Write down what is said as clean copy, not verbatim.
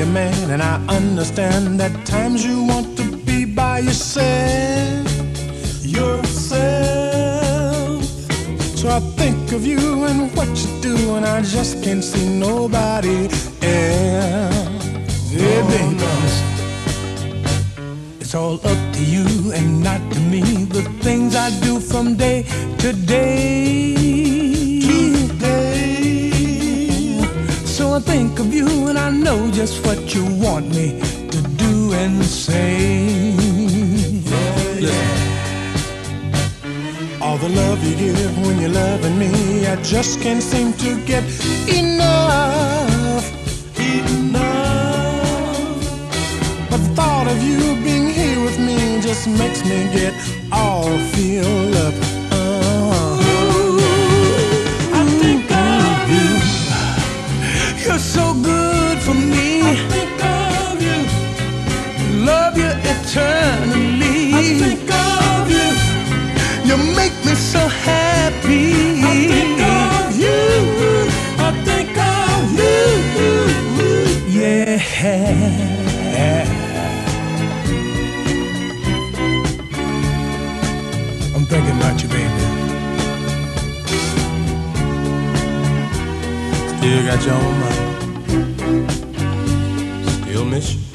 man, and I understand that times you want to be by yourself. So I think of you and what you do, and I just can't see nobody else. Yeah, baby, it's all up to you and not to me. The things I do from day to day. So I think of you and I know just what you want me to do and say. Listen. All the love you give when you're loving me, I just can't seem to get enough. But the thought of you being here with me just makes me get all filled up. I think of you. You're so good for me. I think of you. Love you eternally. I think of you. You make me so happy. I think of you. I think of you. Yeah. I'm thinking about you, baby. Still got you on my mind. Still miss you.